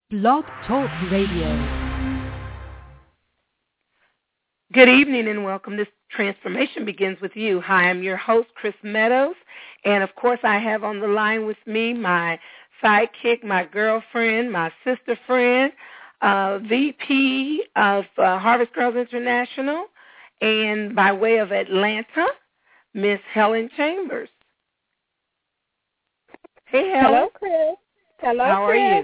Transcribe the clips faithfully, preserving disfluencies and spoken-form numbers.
Blog Talk Radio. Good evening and welcome. This transformation begins with you. Hi, I'm your host, Chris Meadows. And, of course, I have on the line with me my sidekick, my girlfriend, my sister friend, uh, V P of uh, Harvest Girls International, and by way of Atlanta, Miss Helen Chambers. Hey, Helen. Hello, Chris. Hello, How Chris. are you?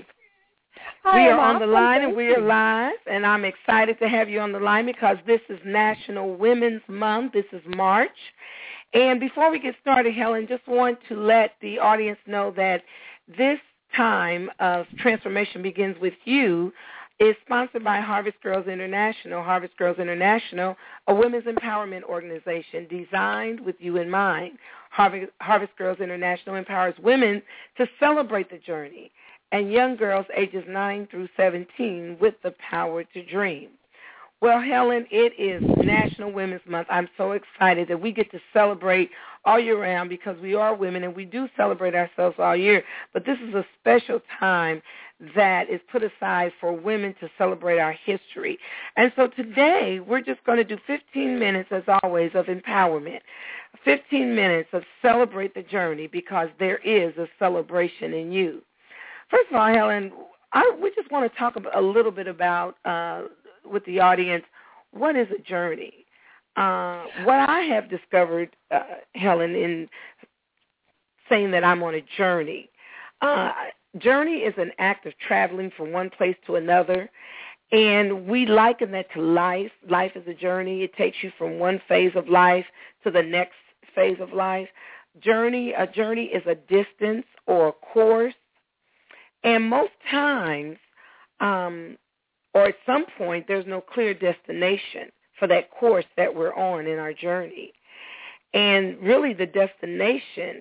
I we are am on the awesome, line thank and we are you. live, and I'm excited to have you on the line because this is National Women's Month. This is March. And before we get started, Helen, just want to let the audience know that this time of Transformation Begins With You is sponsored by Harvest Girls International. Harvest Girls International, a women's empowerment organization designed with you in mind. Harvest, Harvest Girls International empowers women to celebrate the journey and young girls ages nine through seventeen with the power to dream. Well, Helen, it is National Women's Month. I'm so excited that we get to celebrate all year round because we are women and we do celebrate ourselves all year. But this is a special time that is put aside for women to celebrate our history. And so today we're just going to do fifteen minutes, as always, of empowerment, fifteen minutes of celebrate the journey because there is a celebration in you. First of all, Helen, I, we just want to talk a little bit about, uh, with the audience, what is a journey? Uh, what I have discovered, uh, Helen, in saying that I'm on a journey, uh, journey is an act of traveling from one place to another, and we liken that to life. Life is a journey. It takes you from one phase of life to the next phase of life. Journey, a journey is a distance or a course. And most times, um, or at some point, there's no clear destination for that course that we're on in our journey. And really the destination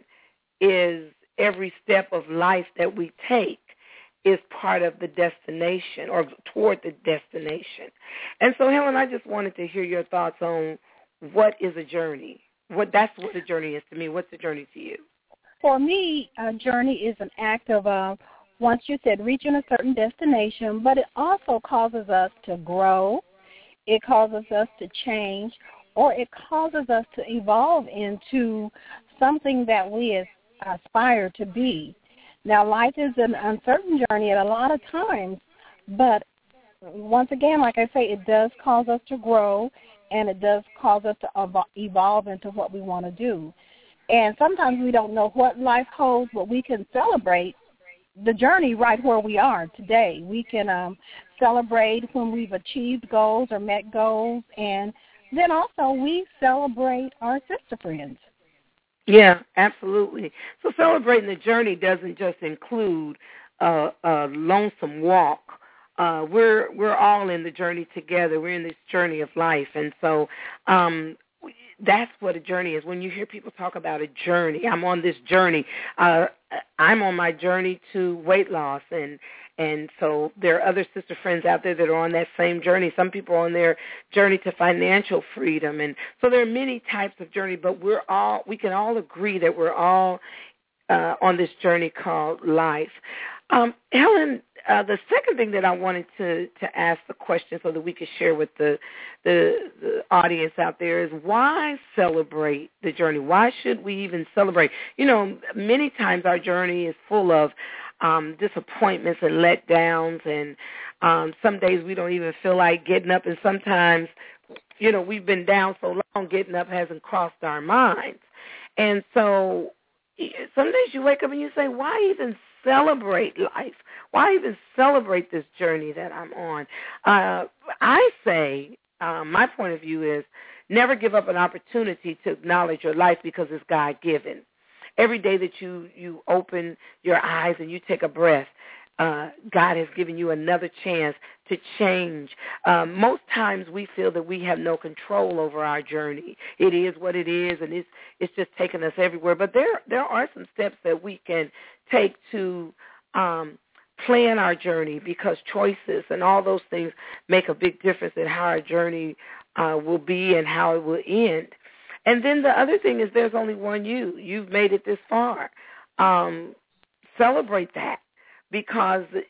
is every step of life that we take is part of the destination or toward the destination. And so, Helen, I just wanted to hear your thoughts on what is a journey. What That's what a journey is to me. What's a journey to you? For me, a journey is an act of uh, once you said reaching a certain destination, but it also causes us to grow, it causes us to change, or it causes us to evolve into something that we aspire to be. Now, life is an uncertain journey at a lot of times, but once again, like I say, it does cause us to grow, and it does cause us to evolve into what we want to do. And sometimes we don't know what life holds, but we can celebrate the journey right where we are today. We can um, celebrate when we've achieved goals or met goals, and then also we celebrate our sister friends. Yeah, absolutely. So celebrating the journey doesn't just include a, a lonesome walk. Uh, we're we're all in the journey together. We're in this journey of life, and so um, that's what a journey is. When you hear people talk about a journey, I'm on this journey. Uh, I'm on my journey to weight loss, and and so there are other sister friends out there that are on that same journey. Some people are on their journey to financial freedom, and so there are many types of journey. But we're all we can all agree that we're all uh, on this journey called life. Um, Helen, uh, the second thing that I wanted to, to ask the question so that we could share with the, the the audience out there is why celebrate the journey? Why should we even celebrate? You know, many times our journey is full of um, disappointments and letdowns, and um, some days we don't even feel like getting up, and sometimes, you know, we've been down so long, getting up hasn't crossed our minds. And so some days you wake up and you say, why even celebrate life? Why even celebrate this journey that I'm on? Uh, I say, uh, my point of view is never give up an opportunity to acknowledge your life because it's God-given. Every day that you, you open your eyes and you take a breath, uh, God has given you another chance to change. Um, most times we feel that we have no control over our journey. It is what it is, and it's it's just taking us everywhere. But there there are some steps that we can take to um, plan our journey because choices and all those things make a big difference in how our journey uh, will be and how it will end. And then the other thing is there's only one you. You've made it this far. Um, celebrate that because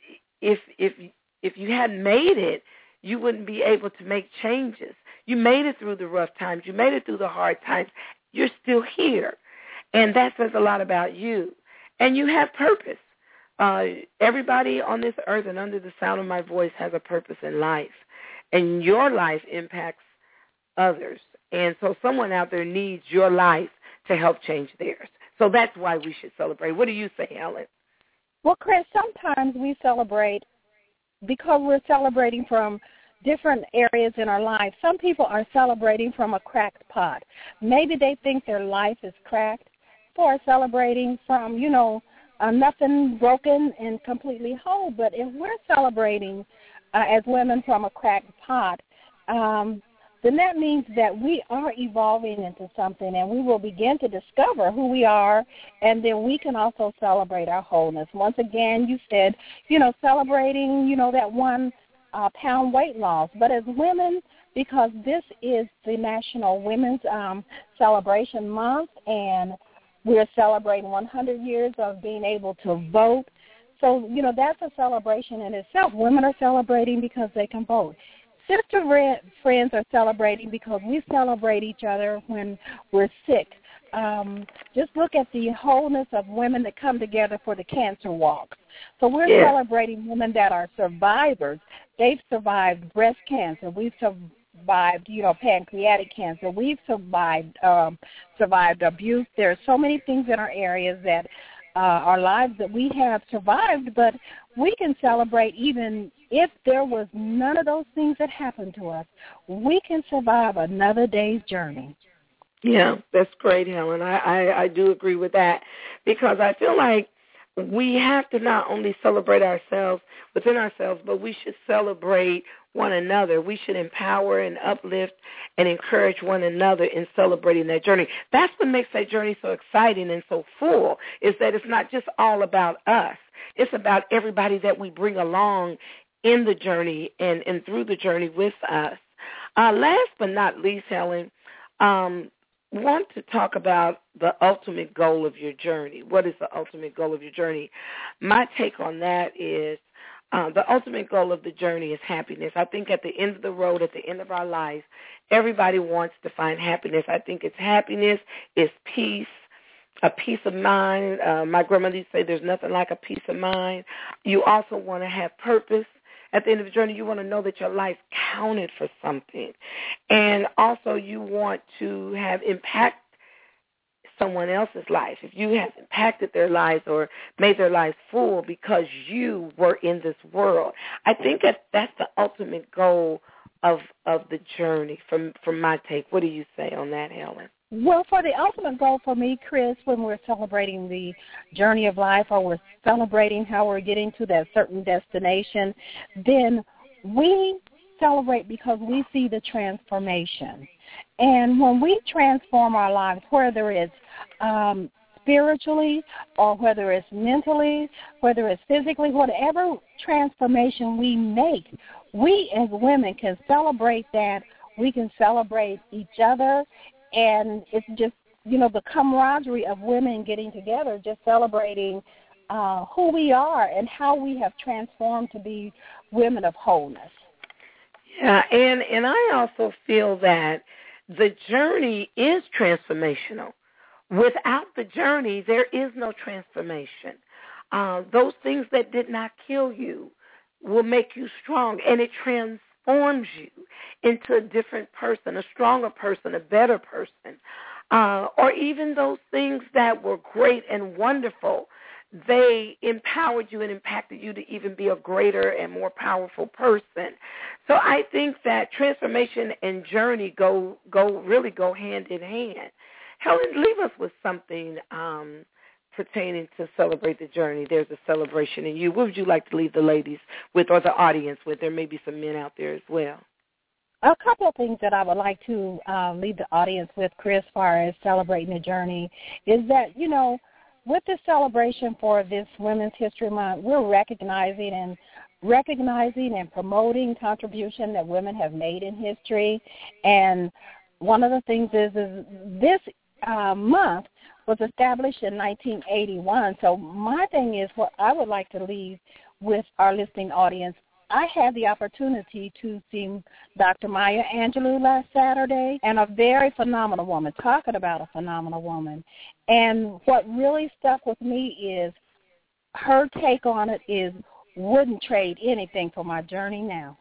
if if if you hadn't made it, you wouldn't be able to make changes. You made it through the rough times. You made it through the hard times. You're still here. And that says a lot about you. And you have purpose. Uh, everybody on this earth and under the sound of my voice has a purpose in life. And your life impacts others. And so someone out there needs your life to help change theirs. So that's why we should celebrate. What do you say, Helen? Well, Chris, sometimes we celebrate because we're celebrating from different areas in our life. Some people are celebrating from a cracked pot. Maybe they think their life is cracked. People are celebrating from, you know, uh, nothing broken and completely whole. But if we're celebrating uh, as women from a cracked pot, um, then that means that we are evolving into something, and we will begin to discover who we are, and then we can also celebrate our wholeness. Once again, you said, you know, celebrating, you know, that one uh, pound weight loss. But as women, because this is the National Women's um, Celebration Month, and we're celebrating one hundred years of being able to vote. So, you know, that's a celebration in itself. Women are celebrating because they can vote. Sister friends are celebrating because we celebrate each other when we're sick. Um, just look at the wholeness of women that come together for the cancer walk. So we're yeah. celebrating women that are survivors. They've survived breast cancer. We've survived, you know, pancreatic cancer. We've survived um, survived abuse. There are so many things in our areas that uh, our lives that we have survived, but we can celebrate even if there was none of those things that happened to us. We can survive another day's journey. Yeah, that's great, Helen. I, I, I do agree with that, because I feel like we have to not only celebrate ourselves within ourselves, but we should celebrate one another. We should empower and uplift and encourage one another in celebrating that journey. That's what makes that journey so exciting and so full, is that it's not just all about us. It's about everybody that we bring along in the journey and, and through the journey with us. Uh, last but not least, Helen, um, want to talk about the ultimate goal of your journey. What is the ultimate goal of your journey? My take on that is uh, the ultimate goal of the journey is happiness. I think at the end of the road, at the end of our lives, everybody wants to find happiness. I think it's happiness, it's peace, a peace of mind. Uh, my grandmother used to say there's nothing like a peace of mind. You also want to have purpose. At the end of the journey, you want to know that your life counted for something. And also you want to have impact someone else's life. If you have impacted their lives or made their lives full because you were in this world, I think that that's the ultimate goal of of the journey from, from my take. What do you say on that, Helen? Well, for the ultimate goal for me, Chris, when we're celebrating the journey of life or we're celebrating how we're getting to that certain destination, then we celebrate because we see the transformation. And when we transform our lives, whether it's um, spiritually or whether it's mentally, whether it's physically, whatever transformation we make, we as women can celebrate that. We can celebrate each other. And it's just, you know, the camaraderie of women getting together, just celebrating uh, who we are and how we have transformed to be women of wholeness. Yeah, and, and I also feel that the journey is transformational. Without the journey, there is no transformation. Uh, those things that did not kill you will make you strong, and it transforms forms you into a different person, a stronger person, a better person. Uh, or even those things that were great and wonderful, they empowered you and impacted you to even be a greater and more powerful person. So I think that transformation and journey go go really go hand in hand. Helen, leave us with something um, pertaining to celebrate the journey. There's a celebration in you. What would you like to leave the ladies with, or the audience with? There may be some men out there as well. A couple of things that I would like to uh, leave the audience with, Chris, as far as celebrating the journey, is that, you know, with the celebration for this Women's History Month, we're recognizing and recognizing and promoting contribution that women have made in history. And one of the things is, is this uh, month was established in nineteen eighty-one. So my thing is, what I would like to leave with our listening audience, I had the opportunity to see Doctor Maya Angelou last Saturday, and a very phenomenal woman, talking about a phenomenal woman. And what really stuck with me is her take on it is, wouldn't trade anything for my journey now.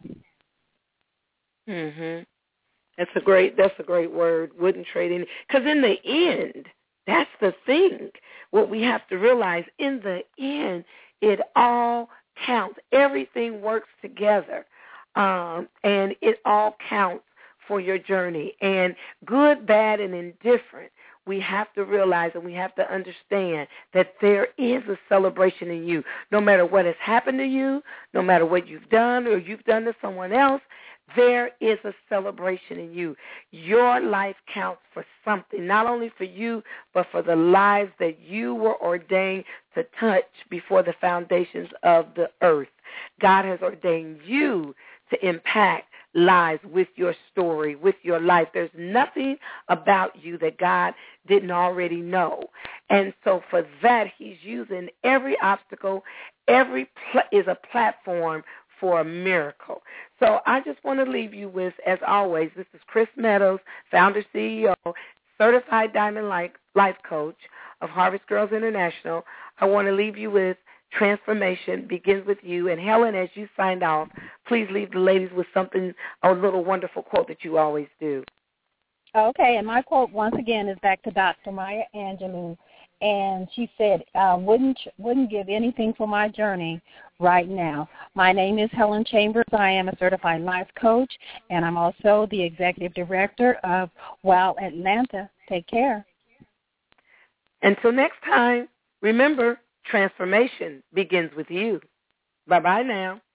Mhm. That's a great. That's a great word. Wouldn't trade any. Because in the end, that's the thing. What we have to realize, in the end, it all counts. Everything works together, um, and it all counts for your journey. And good, bad, and indifferent, we have to realize and we have to understand that there is a celebration in you. No matter what has happened to you, no matter what you've done or you've done to someone else, there is a celebration in you. Your life counts for something, not only for you, but for the lives that you were ordained to touch before the foundations of the earth. God has ordained you to impact lives with your story, with your life. There's nothing about you that God didn't already know. And so for that, he's using every obstacle, every pl- is a platform for a miracle. So I just want to leave you with, as always, this is Chris Meadows, founder, C E O, certified Diamond Life, life coach of Harvest Girls International. I want to leave you with transformation begins with you. And Helen, as you signed off, please leave the ladies with something, a little wonderful quote that you always do. Okay, and my quote once again is back to Doctor Maya Angelou. And she said, uh, wouldn't wouldn't give anything for my journey right now. My name is Helen Chambers. I am a certified life coach, and I'm also the executive director of Wow Atlanta. Take care. Until next time, remember, transformation begins with you. Bye-bye now.